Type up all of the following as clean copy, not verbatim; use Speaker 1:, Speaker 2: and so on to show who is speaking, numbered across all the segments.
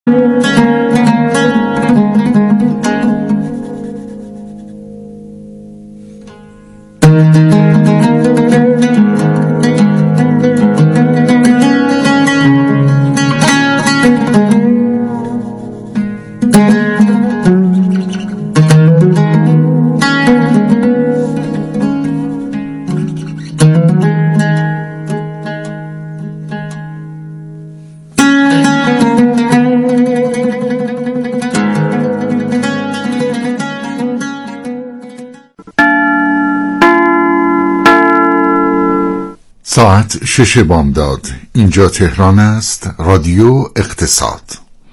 Speaker 1: ساعت 6 بامداد. اینجا تهران است. رادیو اقتصاد.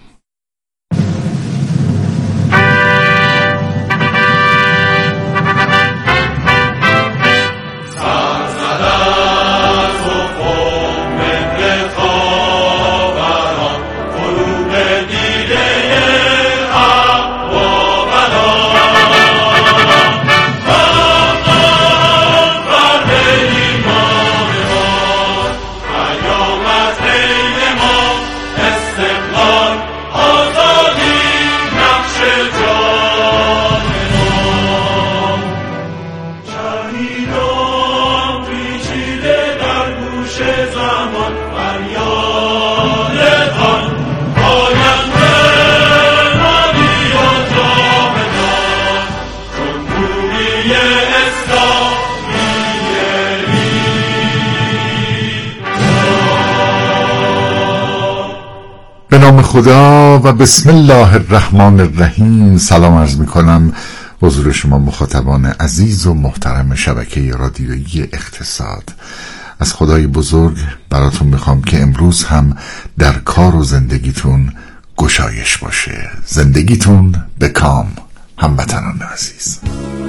Speaker 1: به نام خدا و بسم الله الرحمن الرحیم. سلام عرض میکنم حضور شما مخاطبان عزیز و محترم شبکه رادیویی اقتصاد. از خدای بزرگ براتون میخوام که امروز هم در کار و زندگیتون گشایش باشه. زندگیتون به کام، هموطنان عزیز.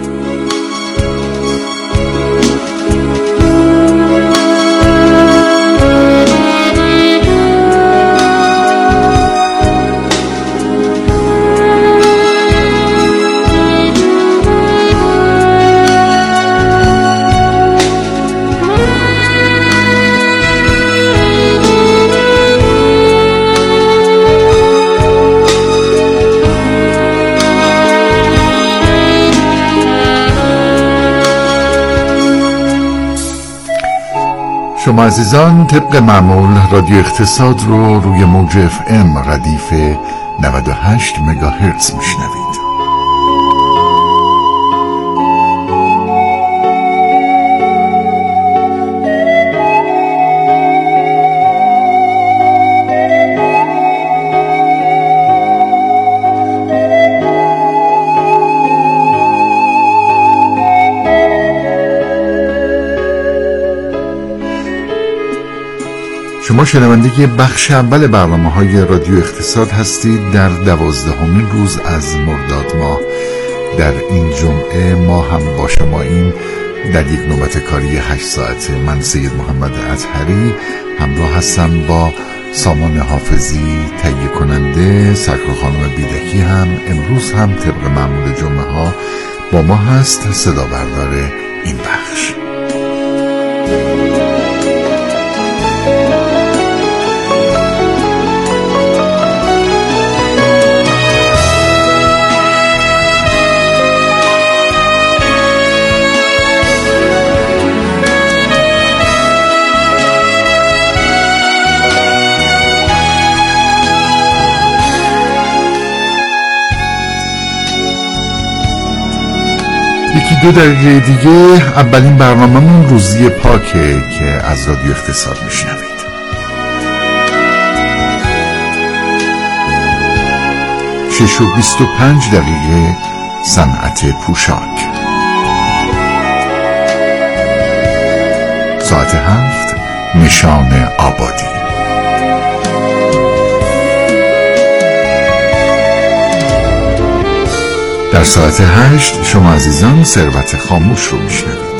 Speaker 1: شما عزیزان طبق معمول رادیو اقتصاد رو روی موج FM ردیف 98 مگاهرتز میشنوید. شما شنونده بخش اول برنامه‌های رادیو اقتصاد هستید. در 12مین روز از مرداد ماه در این جمعه ما هم با شماییم در یک نوبت کاری 8 ساعته. من سید محمد اطهری همراه هستم با سامان حافظی تهیه کننده. سرکار خانم بیدکی هم امروز هم طبق معمول جمعه ها با ما هست، صدا بردار این بخش. یکی 2 دقیقه دیگه اولین برنامه‌مون روزی پاکه که از رادیو اقتصاد میشنوید. شش و 25 دقیقه صنعت پوشاک. ساعت 7 نشان آبادی. در ساعت 8 شما عزیزان ثروت خاموش رو میشنوید.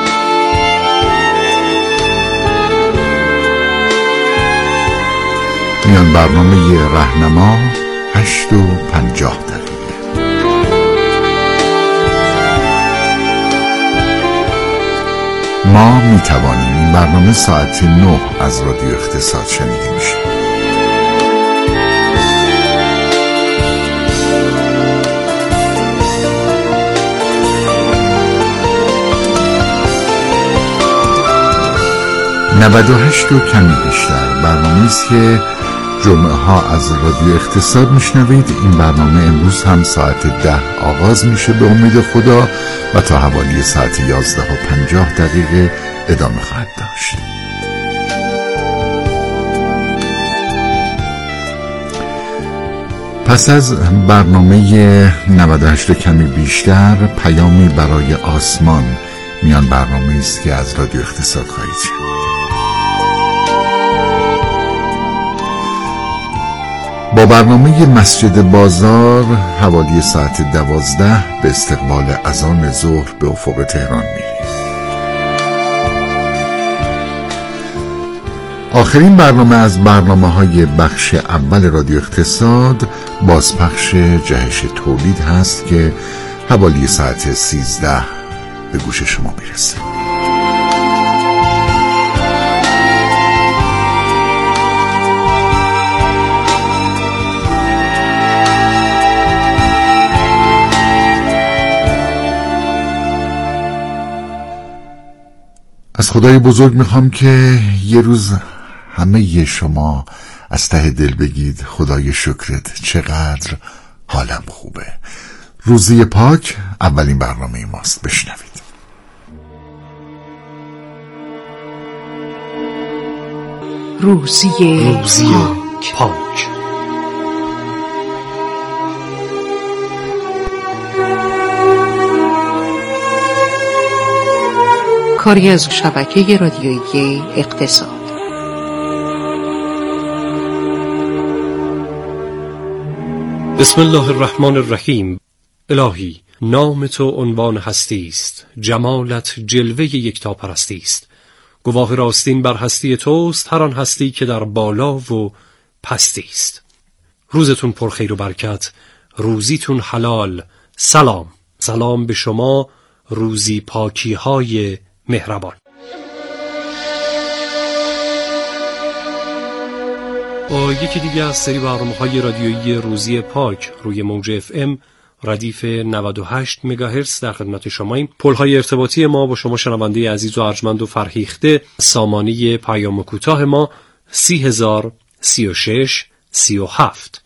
Speaker 1: میان برنامه راهنما 8 و 50 دقیقه. ما میتوانیم این برنامه ساعت 9 از رادیو اقتصاد شنیده میشه. 98 و کمی بیشتر، برنامه‌ای است که جمعه ها از رادیو اقتصاد میشنوید. این برنامه امروز هم ساعت 10 آغاز میشه به امید خدا و تا حوالی ساعت 11:50 ادامه خواهد داشت. پس از برنامه 98 کمی بیشتر، پیامی برای آسمان میان برنامه است که از رادیو اقتصاد خواهید شنید. با برنامه مسجد بازار حوالی ساعت 12 به استقبال اذان ظهر به افق تهران میریم. آخرین برنامه از برنامه‌های بخش اول رادیو اقتصاد بازپخش جهش تولید هست که حوالی ساعت 13 به گوش شما میرسه. از خدای بزرگ میخوام که یه روز همه شما از ته دل بگید خدای شکرت، چقدر حالم خوبه. روزی پاک اولین برنامه ماست، بشنوید.
Speaker 2: روزی پاک. کاری از شبکه رادیویی اقتصاد.
Speaker 3: بسم الله الرحمن الرحیم. الهی، نام تو عنوان هستی است، جمالت جلوه یکتاپرستی است. گواه راستین بر هستی توست، هر آن هستی که در بالا و پستی است. روزتون پر خیر و برکت، روزیتون حلال. سلام به شما روزی پاکی های مهربان. با یکی دیگه از سری برنامه‌های رادیویی روزی پاک روی موج FM ردیف 98 مگاهرتز در خدمت شماییم. پل‌های ارتباطی ما با شما شنونده عزیز و ارجمند و فرهیخته، سامانه پیام کوتاه ما 30,036 37.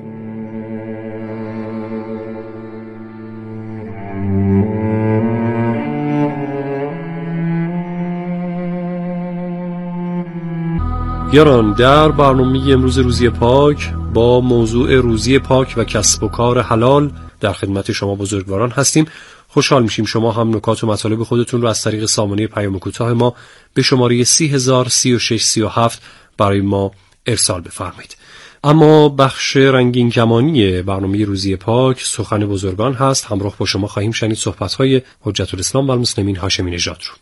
Speaker 3: یاران، در برنامه امروز روزی پاک با موضوع روزی پاک و کسب و کار حلال در خدمت شما بزرگواران هستیم. خوشحال میشیم شما هم نکات و مطالب خودتون رو از طریق سامانه پیام کوتاه ما به شماره 30,036 37 برای ما ارسال بفرمایید. اما بخش رنگین کمانی برنامه روزی پاک سخن بزرگان هست. همراه با شما خواهیم شنید صحبت‌های حجت الاسلام و المسلمین هاشمی نژاد رو.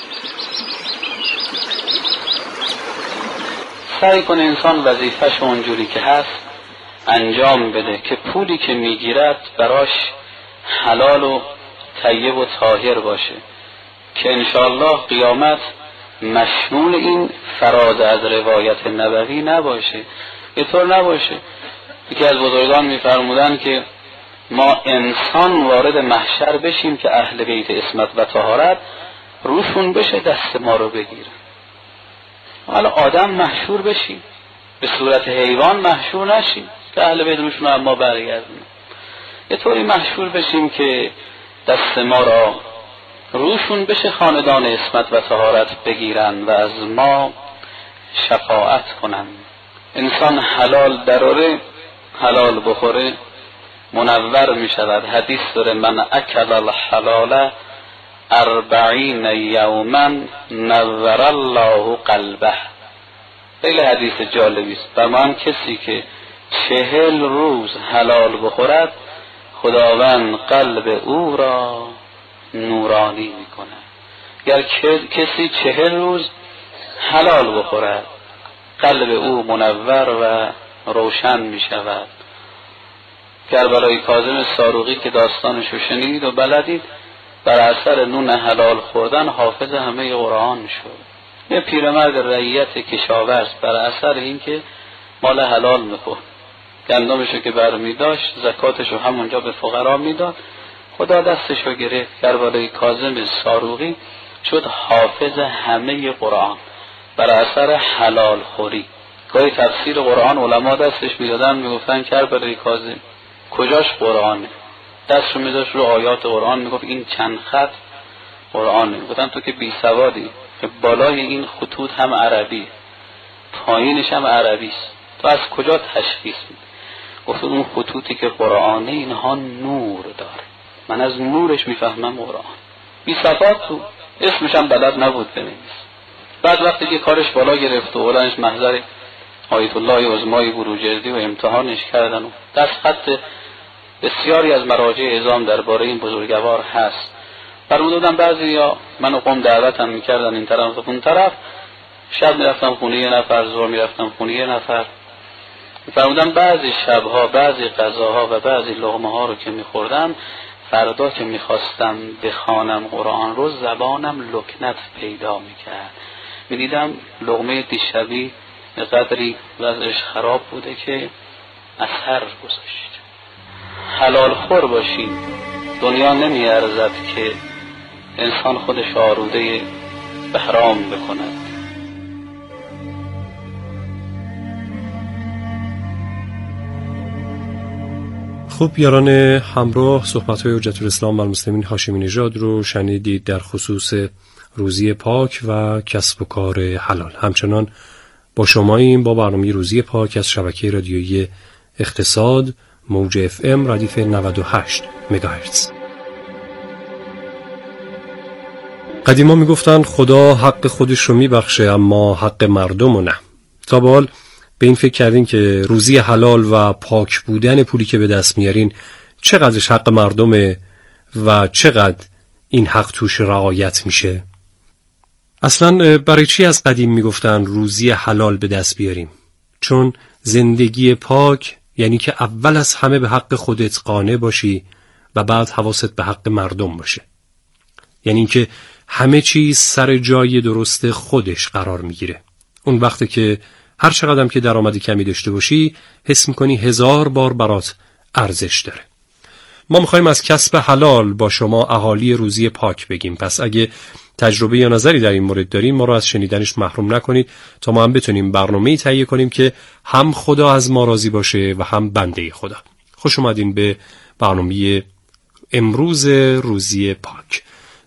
Speaker 4: سعی کنه انسان وظیفه‌ش اونجوری که هست انجام بده که پولی که میگیرد براش حلال و طیب و طاهر باشه، که انشاءالله قیامت مشمول این فراز از روایت نبوی نباشه. به طور نباشه. یکی از بزرگان میفرمودن که ما انسان وارد محشر بشیم که اهل بیت عصمت و طهارت روشون بشه دست ما رو بگیرن. حالا آدم محشور بشیم، به صورت حیوان محشور نشیم که اهل بیت روشون هم ما برگردیم. یه طوری محشور بشیم که دست ما را روشون بشه خاندان عصمت و طهارت بگیرن و از ما شفاعت کنن. انسان حلال دراره، حلال بخوره، منور می شود. حدیث داره من اکل الحلال 40 یوما نور الله قلبه. خیلی حدیث جالبی است. فرمان کسی که 40 روز حلال بخورد خداوند قلب او را نورانی میکنه. اگر کسی 40 روز حلال بخورد قلب او منور و روشن می شود. کربلای کاظم ساروقی که داستانشو شنید و بلدید، بر اثر نون حلال خوردن حافظ همه قرآن شد. یه پیرمرد رعیت کشاورز بر اثر اینکه مال حلال میخورد، گندمشو که برمی داشت زکاتشو همونجا به فقرا میداد، خدا دستشو گرفت. کربلای کاظم ساروقی شد حافظ همه قرآن. بر اثر حلال خوری. گاهی تفسیر قرآن علما دستش میدادن میگفتن کربلای کاظم کجاش قرآنه، دستشو میذاشت رو آیات قرآن میگفت این چند خط قرآنه. گفتن تو که بی سوادی، که بالای این خطوط هم عربی پایینش هم عربی است، تو از کجا تشخیص میدی؟ گفت اون خطوطی که قرآنه اینها نور داره، من از نورش میفهمم قرآن. بی صفات تو اسمش هم بلد نبود بنویس. بعد وقتی که کارش بالا گرفت و بلندش محضر آیت الله عظمای بروجردی و امتحانش کردن و دست خط بسیاری از مراجع اعظام درباره این بزرگوار هست. فرمودن بعضیا منو قم دعوتم میکردن این طرف و اون طرف، شب میرفتم خونه یه نفر، ظهر میرفتم خونه یه نفر. فرمودن بعضی شبها بعضی غذاها و بعضی لقمه ها رو که میخوردم، فردا که میخواستم بخوانم قرآن رو زبانم لکنت پیدا میکرد، میدیدم لقمه دیشبی به قدری وضعش خراب بوده که اثر گذاشت. حلال خور باشید، دنیا نمیارزد که انسان خودش آروده به حرام بکند.
Speaker 3: خب یاران همراه، صحبت‌های حجت الاسلام و المسلمین هاشمی نژاد رو شنیدید در خصوص روزی پاک و کسب و کار حلال. همچنان با شماییم با برنامه روزی پاک از شبکه رادیویی اقتصاد موج FM ردیف 98 مگاهرتز. قدیما میگفتن خدا حق خودش رو میبخشه اما حق مردم رو نه. تا به حال به این فکر کردین که روزی حلال و پاک بودن پولی که به دست میارین چقدرش حق مردمه و چقدر این حق توش رعایت میشه؟ اصلا برای چی از قدیم میگفتن روزی حلال به دست بیاریم؟ چون زندگی پاک یعنی که اول از همه به حق خودت قانع باشی و بعد حواست به حق مردم باشه. یعنی که همه چیز سر جای درست خودش قرار میگیره. اون وقتی که هر چقدر که درآمد کمی داشته باشی حس میکنی 1000 بار برات ارزش داره. ما میخوایم از کسب حلال با شما اهالی روزی پاک بگیم، پس اگه تجربه یا نظری در این مورد داریم ما رو از شنیدنش محروم نکنید تا ما هم بتونیم برنامه‌ای تهیه کنیم که هم خدا از ما راضی باشه و هم بنده خدا. خوش اومدین به برنامه امروز روزی پاک.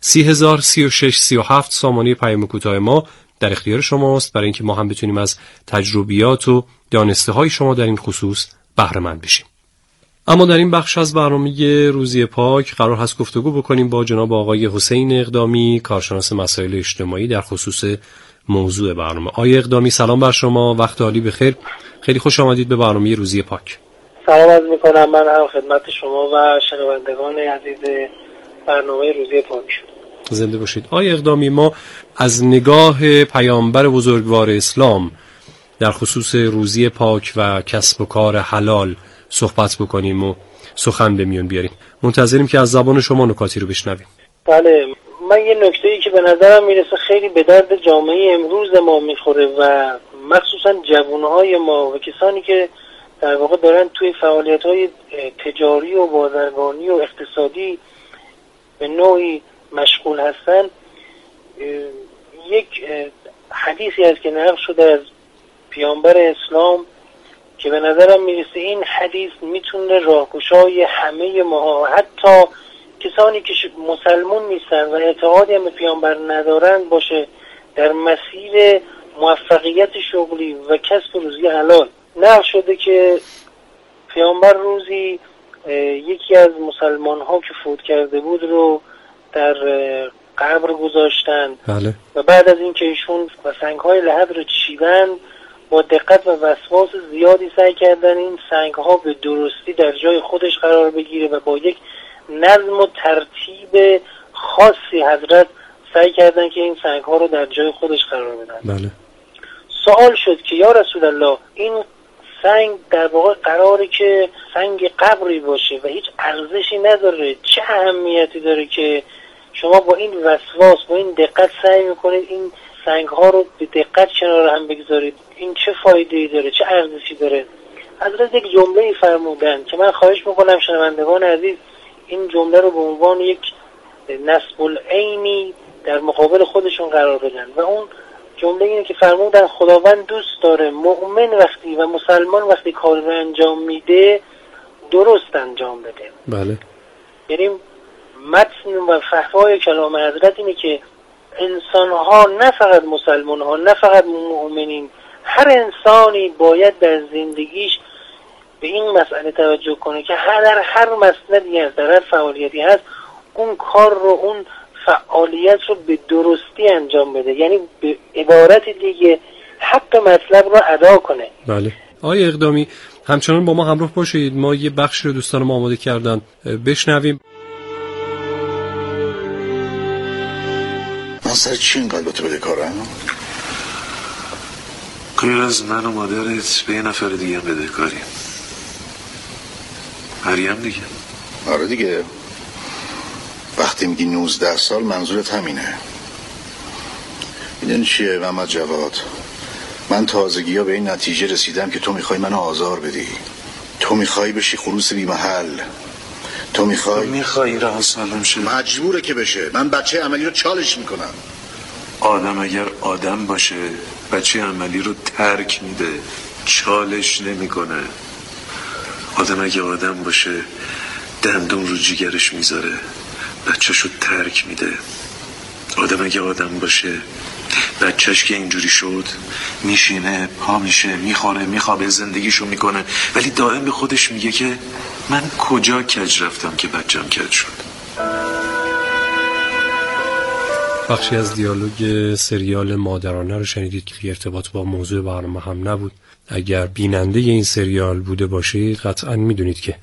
Speaker 3: 303637 سامانه پیام کوتاه ما در اختیار شماست برای اینکه ما هم بتونیم از تجربیات و دانسته‌های شما در این خصوص بهره مند بشیم. اما در این بخش از برنامه روزی پاک قرار هست گفتگو بکنیم با جناب آقای حسین اقدامی، کارشناس مسائل اجتماعی در خصوص موضوع برنامه. آقای اقدامی سلام بر شما، وقت عالی بخیر. خیلی خوش آمدید به برنامه روزی پاک.
Speaker 5: سلام عرض می‌کنم من هم خدمت شما و شنوندگان عزیز برنامه روزی پاک.
Speaker 3: زنده باشید. آقای اقدامی، ما از نگاه پیامبر بزرگوار اسلام در خصوص روزی پاک و کسب و کار حلال صحبت بکنیم و سخن به میون بیاریم. منتظریم که از زبان شما نکاتی رو بشنویم.
Speaker 5: بله، من یه نکته‌ای که به نظرم میرسه خیلی به درد جامعه امروز ما میخوره و مخصوصا جوانهای ما و کسانی که در واقع دارن توی فعالیت‌های تجاری و بازرگانی و اقتصادی به نوعی مشغول هستن، یک حدیثی هست که نقل شده از پیامبر اسلام که به نظرم میرسه این حدیث میتونه راهگشای همه ما، حتی کسانی که مسلمون نیستن و اعتقادی هم به پیامبر ندارن، باشه در مسیر موفقیت شغلی و کسب روزی حلال. نقل شده که پیامبر روزی یکی از مسلمان ها که فوت کرده بود رو در قبر گذاشتن.
Speaker 3: بله.
Speaker 5: و بعد از این که ایشون سنگ های لحد رو چیدن، با دقت و وسواس زیادی سعی کردن این سنگ ها به درستی در جای خودش قرار بگیره و با یک نظم و ترتیب خاصی حضرت سعی کردن که این سنگ ها رو در جای خودش قرار بدن.
Speaker 3: بله.
Speaker 5: سوال شد که یا رسول الله، این سنگ در واقع قراره که سنگ قبری باشه و هیچ ارزشی نداره، چه اهمیتی داره که شما با این وسواس با این دقت سعی میکنید این سنگ ها رو به دقت کنار هم بگذارید؟ این چه فایده‌ای داره، چه ارزشی داره؟ حضرت یک جمله‌ای فرمودن که من خواهش میکنم شنوندگان عزیز این جمله رو به عنوان یک نصب العینی در مقابل خودشون قرار بدن و اون جمله اینه که فرمودن خداوند دوست داره مؤمن وقتی و مسلمان وقتی کار رو انجام میده درست انجام بده.
Speaker 3: بله.
Speaker 5: یعنی متن و فحوای کلام حضرت اینه که انسان ها، نه فقط مسلمان ها، نه فقط مؤمنین، هر انسانی باید در زندگیش به این مسئله توجه کنه که در هر مسندی هست، در هر فعالیتی هست، اون کار رو، اون فعالیت رو به درستی انجام بده. یعنی به عبارت دیگه حق مطلب رو ادا کنه.
Speaker 3: بله. آقای اقدامی همچنان با ما همراه باشید، ما یه بخش رو دوستان ما آماده کردن بشنویم.
Speaker 6: من سر چی اینقدر به تو بدهکارم؟
Speaker 7: غیر از من و مادرت به یه نفر دیگه هم بدهکاری. مریم دیگه.
Speaker 6: آره دیگه. وقتی میگی 19 سال منظورت همینه. میدونی چیه محمد جواد؟ من تازگی ها به این نتیجه رسیدم که تو میخوای منو آزار بدی. تو میخوای بشی خروس بی محل. تو میخوای
Speaker 7: رها سالم شه.
Speaker 6: مجبوره که بشه. من بچه عملی رو چالش میکنم.
Speaker 7: آدم اگر آدم باشه بچه عملی رو ترک میده، چالش نمیکنه. آدم اگه آدم باشه دندون رو جیگرش میذاره، بچه‌ش رو ترک میده. آدم اگه آدم باشه بچه‌ش که اینجوری شد میشینه، پا میشه، میخوره، میخوابه، زندگیشو میکنه، ولی دائم به خودش میگه که من کجا کج رفتم که بچه‌م کج شد.
Speaker 3: بخشی از دیالوگ سریال مادرانه رو شنیدید که ارتباط با موضوع برنامه هم نبود. اگر بیننده این سریال بوده باشید قطعا میدونید که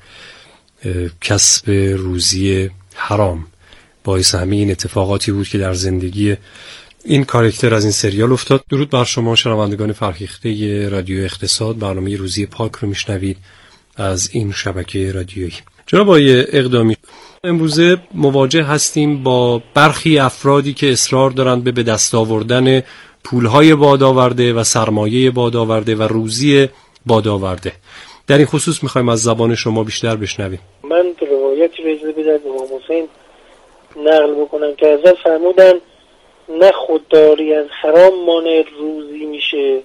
Speaker 3: کسب روزی حرام باعث همه این اتفاقاتی بود که در زندگی این کاراکتر از این سریال افتاد. درود بر شما شنوندگان فرهیخته رادیو اقتصاد، برنامه روزی پاک رو میشنوید از این شبکه رادیویی. جناب آقای اقدامی، امروزه مواجه هستیم با برخی افرادی که اصرار دارند به دست آوردن پولهای بادآورده و سرمایه بادآورده و روزی بادآورده. در این خصوص میخوایم از زبان شما بیشتر بشنویم.
Speaker 5: من روایتی رو اجازه بدید امام حسین نقل بکنم که ازش فرمودن نه خودداری از حرام مانع روزی میشه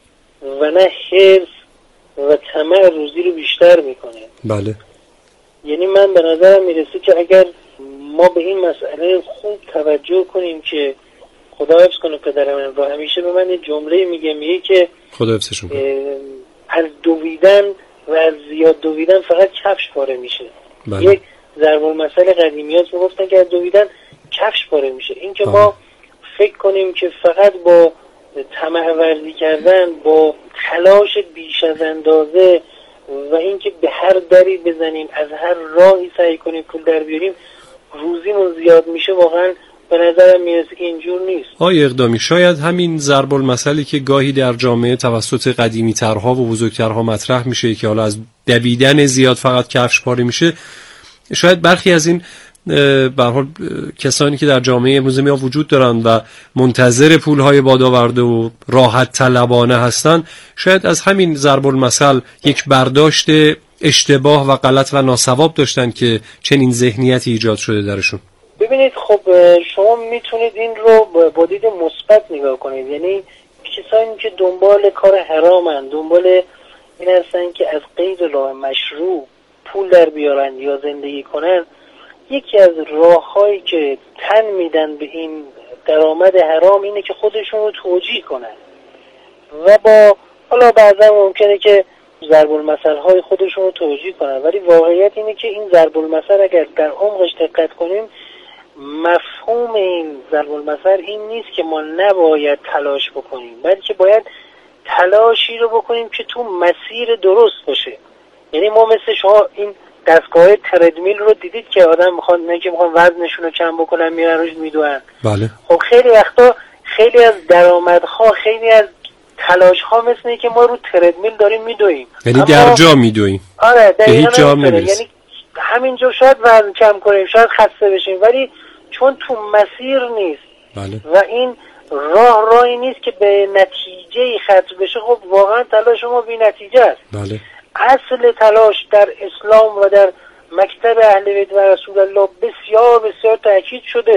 Speaker 5: و نه حرص و طمع روزی رو بیشتر میکنه.
Speaker 3: بله.
Speaker 5: یعنی من به نظرم میرسه که اگر ما به این مسئله خوب توجه کنیم که خدا حفظ کنه پدرم رو، همیشه به من جمله میگه که
Speaker 3: خدا حفظشون کنه،
Speaker 5: از دویدن و از زیاد دویدن فقط کفش پاره میشه.
Speaker 3: بله.
Speaker 5: یک ضرب المثل قدیمیات میگفتن که از دویدن کفش پاره میشه. این که ما فکر کنیم که فقط با طمع ورزی کردن، با تلاش بیش از اندازه و اینکه به هر دری بزنیم، از هر راهی سعی کنیم پول در بیاریم روزیمون زیاد میشه، واقعا به نظرم میرسه که اینجور نیست.
Speaker 3: آقای اقدامی، شاید همین ضرب المثلی که گاهی در جامعه توسط قدیمی ترها و بزرگترها مطرح میشه که حالا از دویدن زیاد فقط کفش پاره میشه، شاید برخی از این به هر حال کسانی که در جامعه امروزه ما وجود دارند و منتظر پولهای بادآورده و راحت طلبانه هستند، شاید از همین ضرب المثل یک برداشت اشتباه و غلط و ناصواب داشتن که چنین ذهنیتی ایجاد شده درشون.
Speaker 5: ببینید، خب شما میتونید این رو با دید مثبت نگاه کنید. یعنی کسانی که دنبال کار حرامن، دنبال این هستن که از غیر راه مشروع پول در بیارن یا زندگی کنن، یکی از راه‌هایی که تن میدن به این درآمد حرام اینه که خودشون رو توجیه کنن و با حالا بعضا ممکنه که ضرب المثل‌های خودشون رو توجیه کنن، ولی واقعیت اینه که این ضرب المثل اگر در عمقش دقت کنیم، مفهوم این ضرب المثل این نیست که ما نباید تلاش بکنیم، بلکه باید تلاشی رو بکنیم که تو مسیر درست باشه. یعنی ما مثل شما این دستگاه تردمیل رو دیدید که آدم میخوان وزنشون رو کم بکنن میرن روش میدوئن.
Speaker 3: بله.
Speaker 5: خب خیلی وقتا خیلی از درآمدها، خیلی از تلاش‌ها مثل اینه که ما رو تردمیل داریم میدوئیم،
Speaker 3: یعنی در جا میدوئیم.
Speaker 5: آره،
Speaker 3: به هیچ جا نمیرسیم.
Speaker 5: یعنی همینجا شاید وزن کم کنیم، شاید خسته بشیم، ولی چون تو مسیر نیست.
Speaker 3: بله.
Speaker 5: و این راهی نیست که به نتیجه ختم بشه، خب واقعا تلاش ما بی نتیجه است.
Speaker 3: بله.
Speaker 5: اصل تلاش در اسلام و در مکتب اهل بیت و رسول الله بسیار بسیار تاکید شده.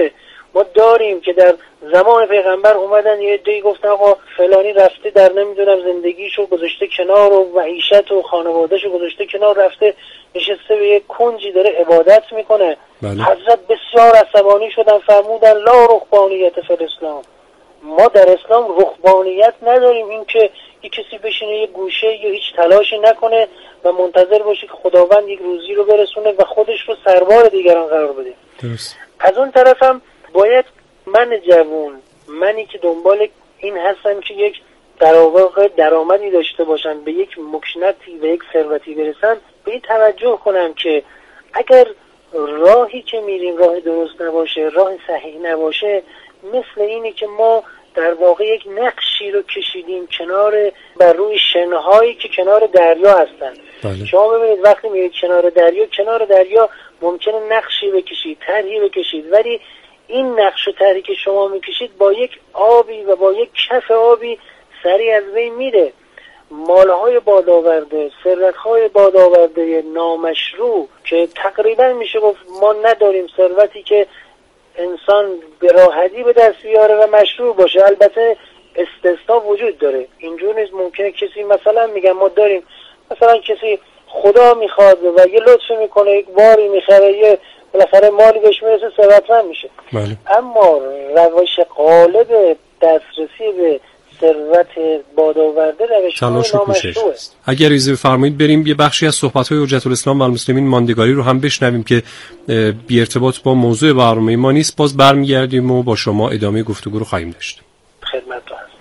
Speaker 5: ما داریم که در زمان پیغمبر اومدن یه عده‌ای گفتن آقا فلانی رفته در نمیدونم زندگیشو گذاشته کنار و معیشت و خانوادهشو گذاشته کنار، رفته نشسته به یک کنجی داره عبادت میکنه. حضرت بسیار عصبانی شدن، فرمودن لا رهبانیت فی الاسلام، ما در اسلام رهبانیت نداریم، این که یک کسی بشینه یه گوشه یا هیچ تلاشی نکنه و منتظر باشه که خداوند یک روزی رو برسونه و خودش رو سربار دیگران قرار بده. از اون طرفم باید من جوون، منی که دنبال این هستم که یک در واقع درآمدی داشته باشم، به یک مکنتی و یک ثروتی برسم، به این توجه کنم که اگر راهی که میریم راه درست نباشه، راه صحیح نباشه، مثل اینه که ما در واقع یک نقشی رو کشیدیم کنار بر روی شنهایی که کنار دریا هستن. شما ببینید وقتی میرید کنار دریا ممکنه نقشی بکشید، طرحی بکشید، ولی این نقش و طرحی که شما میکشید با یک آبی و با یک کف آبی سریع از بین میره. مالهای بادآورده، ثروتهای بادآورده نامشروع که تقریبا میشه گفت ما نداریم ثروتی که انسان به راحتی به دست بیاره و مشروع باشه. البته استثناء وجود داره، اینجور نیست ممکنه کسی مثلا میگم ما داریم مثلا کسی خدا میخواد و یه لطفی میکنه، یک باری میخره، یه بالاخره مالی بهش میرسه، ثروتمند میشه. اما روش غالب دسترسی به ثروت بادآورده روش‌های نامشروعه.
Speaker 3: اگر اجازه بفرمایید بریم یه بخشی از صحبت‌های حجت الاسلام و المسلمین ماندگاری رو هم بشنویم که بی ارتباط با موضوع برنامه ما نیست. باز برمیگردیم و با شما ادامه گفتگو رو خواهیم داشت.
Speaker 5: خدمتتون هستم.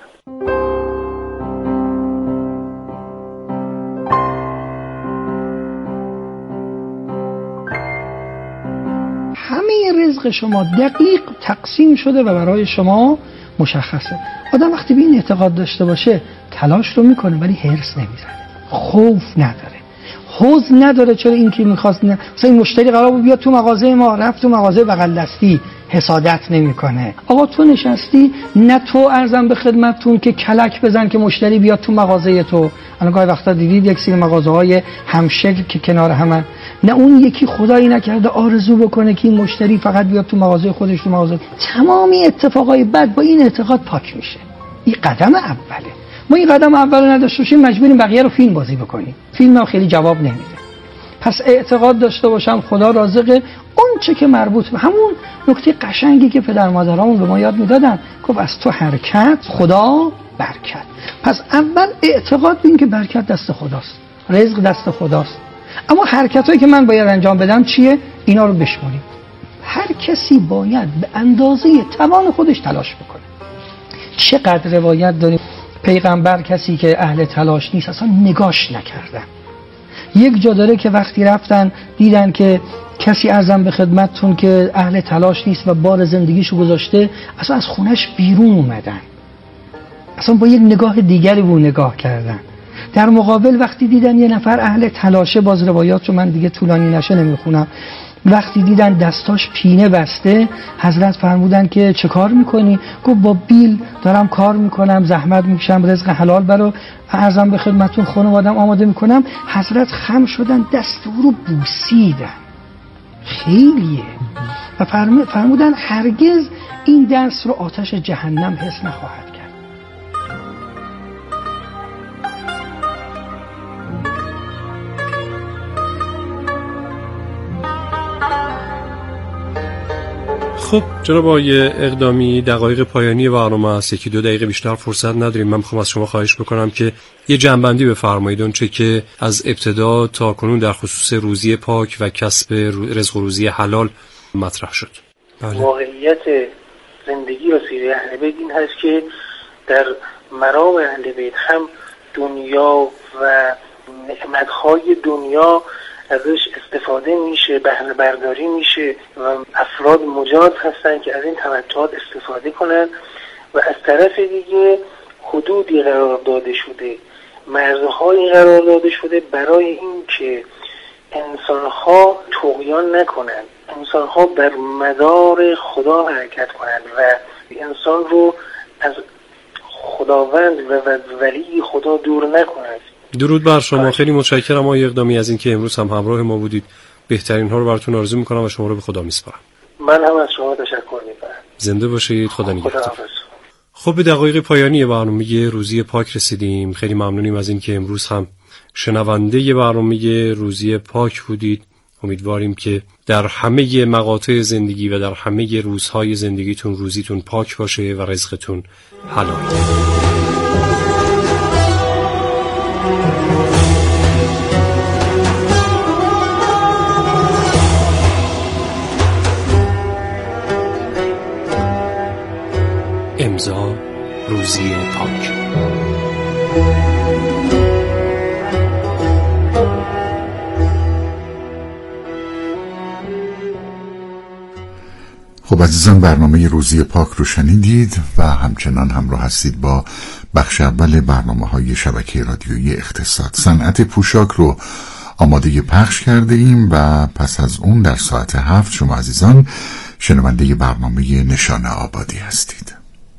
Speaker 8: همه رزق شما دقیق تقسیم شده و برای شما مشخصه. آدم وقتی به این اعتقاد داشته باشه تلاش رو میکنه ولی حرص نمیزنه، خوف نداره، حزن نداره. چرا اینکه میخواست مثلا این مشتری قرار بود بیاد تو مغازه ما، رفت تو مغازه بغل دستی، حسادت نمیکنه. آقا تو نشستی، نه تو ارزم به خدمتتون که کلک بزن که مشتری بیاد تو مغازه تو. الان گاهی وقتا دیدید یک سری مغازه‌های همشکل که کنار همن، نه اون یکی خدایی نکرده آرزو بکنه که این مشتری فقط بیاد تو مغازه خودش، تو مغازه. تمامی اتفاقای بد با این اعتقاد پاک میشه. این قدم اوله. ما این قدم اول نداشته باشیم مجبوریم بقیه رو فیلم بازی بکنیم. فیلم هم خیلی جواب نمیده. پس اعتقاد داشته باشم خدا رازقه، اون چه که مربوط به همون نکته قشنگی که پدر مادرامون به ما یاد میدادن، گفت از تو حرکت خدا برکت. پس اول اعتقاد بین که برکت دست خداست، رزق دست خداست، اما حرکتایی که من باید انجام بدم چیه؟ اینا رو بشماریم. هر کسی باید به اندازه توان خودش تلاش بکنه. چقدر روایت داریم پیغمبر کسی که اهل تلاش نیست اصلا نگاش نکردن. یک جا داره که وقتی رفتن دیدن که کسی ارزم به خدمتتون که اهل تلاش نیست و بار زندگیشو گذاشته، اصلا از خونش بیرون اومدن، اصلا با یک نگاه دیگری به نگاه کردن. در مقابل وقتی دیدن یه نفر اهل تلاشه، باز روایات رو من دیگه طولانی نشه نمیخونم، وقتی دیدن دستاش پینه بسته، حضرت فرمودن که چه کار میکنی؟ گفت با بیل دارم کار میکنم، زحمت میکشم، رزق حلال برو ارزم به خدمتون خانوادم آماده میکنم. حضرت خم شدن، دست او رو بوسیدن، خیلیه، و فرمودن هرگز این دست رو آتش جهنم حس نخواهد کرد.
Speaker 3: خب جناب آقای اقدامی، دقایق پایانی برنامه است، 1-2 دقیقه بیشتر فرصت نداریم. من میخوام از شما خواهش بکنم که یه جنبندی بفرمایید اون چه که از ابتدا تا کنون در خصوص روزی پاک و کسب رزق و روزی حلال مطرح شد.
Speaker 5: واقعیت زندگی و سیره اهل بیت این هست که در مرام اهل بیت هم دنیا و نعمت‌های دنیا ازش استفاده میشه، بهره برداری میشه و افراد مجاز هستن که از این تمتعات استفاده کنن، و از طرف دیگه حدودی قرار داده شده، مرزهایی قرار داده شده برای این که انسانها طغیان نکنن، انسانها بر مدار خدا حرکت کنن و انسان رو از خداوند و ولی خدا دور نکنن.
Speaker 3: درود بر شما، خیلی متشکرم آقای اقدامی از اینکه امروز هم همراه ما بودید. بهترین ها رو براتون آرزو میکنم و شما رو به خدا میسپارم.
Speaker 5: من هم از شما تشکر میکنم.
Speaker 3: زنده باشید. خدا نگهدار.
Speaker 5: خداحافظ.
Speaker 3: خب به دقایق پایانی برنامه روزی پاک رسیدیم. خیلی ممنونیم از این که امروز هم شنونده برنامه روزی پاک بودید. امیدواریم که در همه مقاطع زندگی و در همه روزهای زندگیتون روزیتون پاک باشه و رزقتون حلال. امضا روزی پاک.
Speaker 1: خب عزیزان، برنامه روزی پاک رو شنیدید و همچنان همراه هستید با بخش اول برنامه‌های شبکه رادیویی اقتصاد. صنعت پوشاک رو آماده پخش کرده ایم و پس از اون در ساعت 7 شما عزیزان شنونده برنامه نشان آبادی هستید.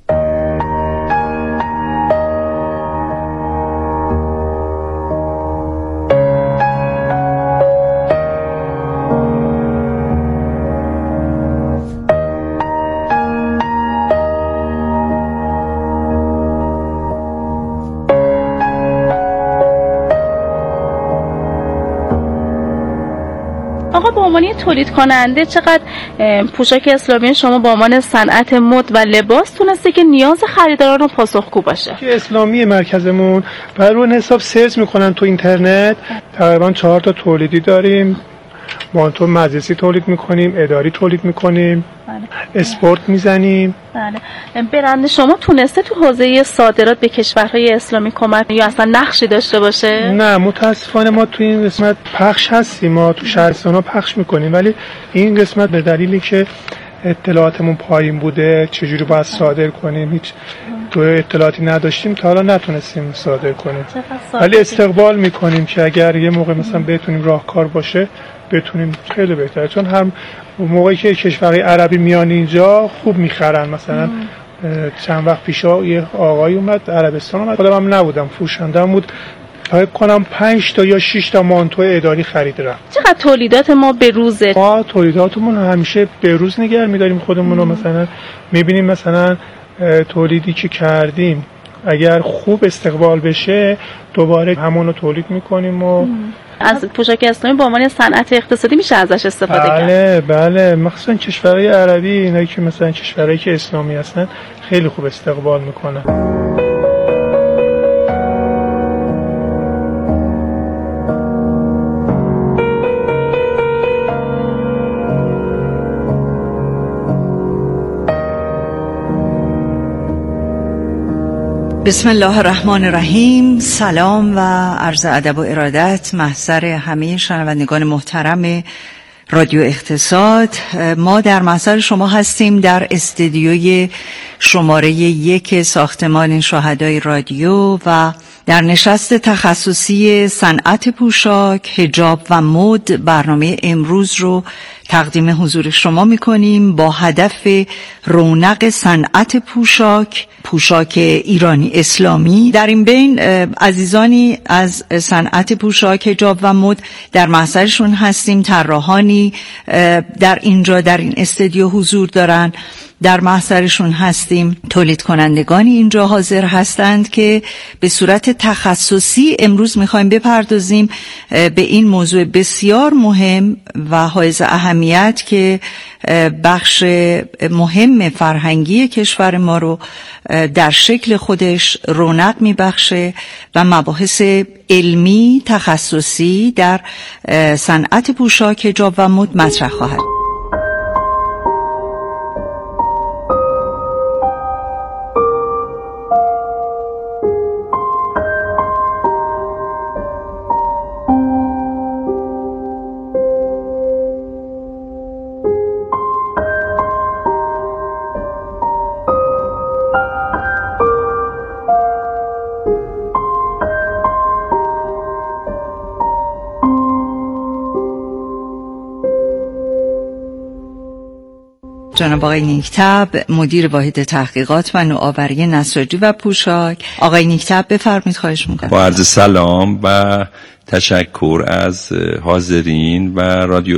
Speaker 9: به عنوان تولید کننده چقدر پوشاک اسلامی شما به عنوان صنعت مد و لباس تونسته که نیاز خریداران رو پاسخگو باشه؟
Speaker 10: که اسلامی مرکزمون بر روی حساب سرچ میکنن تو اینترنت. تقریبا 4 تا تولیدی داریم. مانتو مجلسی تولید میکنیم، اداری تولید میکنیم، اسپورت میزنیم.
Speaker 9: بله. برند شما تونسته تو حوزه صادرات به کشورهای اسلامی کمک یا اصلا نقشی داشته باشه؟
Speaker 10: نه، متاسفانه ما تو این قسمت پخش هستیم، ما تو شهرستان‌ها پخش میکنیم، ولی این قسمت به دلیلی که اطلاعاتمون پایین بوده چجوری باید صادر کنیم هیچ تو اطلاعاتی نداشتیم، تا حالا نتونستیم صادر کنیم. ولی استقبال میکنیم که اگر یه موقع مثلا بتونیم راهکار باشه بتونیم، خیلی بهتره، چون هر موقعی که کشورهای عربی میان اینجا خوب میخرن. مثلا چند وقت پیش یه آقای اومد عربستان، اومد، خودم هم نبودم، فروشنده‌ام بود، فکر کنم 5 تا یا 6 تا مانتو اداری خرید رفت.
Speaker 9: چقدر تولیدات ما به روزه؟
Speaker 10: ما تولیداتمون همیشه به روز نگه می‌داریم خودمون رو. مثلا می‌بینیم مثلا تولیدی که کردیم اگر خوب استقبال بشه دوباره همون رو تولید می‌کنیم و
Speaker 9: از پوشاک اسلامی به عنوان صنعت اقتصادی میشه ازش استفاده کرد.
Speaker 10: بله، مخصوصا کشورهای عربی، اینایی که مثلا کشورهایی که اسلامی هستن خیلی خوب استقبال میکنن.
Speaker 11: بسم الله الرحمن الرحیم. سلام و عرض ادب و ارادت محضر همه شنوندگان محترم رادیو اقتصاد. ما در محضر شما هستیم در استودیوی شماره 1 ساختمان شهدای رادیو و در نشست تخصصی صنعت پوشاک، حجاب و مد برنامه امروز رو تقدیم حضور شما می‌کنیم با هدف رونق صنعت پوشاک ایرانی اسلامی. در این بین عزیزانی از صنعت پوشاک، حجاب و مد در محضرشون هستیم. طراحانی در اینجا در این استودیو حضور دارن، در محضرشون هستیم. تولید کنندگانی اینجا حاضر هستند که به صورت تخصصی امروز میخوایم بپردازیم به این موضوع بسیار مهم و حائز اهمیت که بخش مهم فرهنگی کشور ما رو در شکل خودش رونق میبخشه و مباحث علمی تخصصی در صنعت پوشاک، حجاب و مد مطرح خواهد. جناب آقای نیکتب، مدیر واحد تحقیقات و نوآوری نساجی و پوشاک. آقای نیکتب بفرمایید، خواهش میکنم.
Speaker 12: با عرض سلام و تشکر از حاضرین و رادیو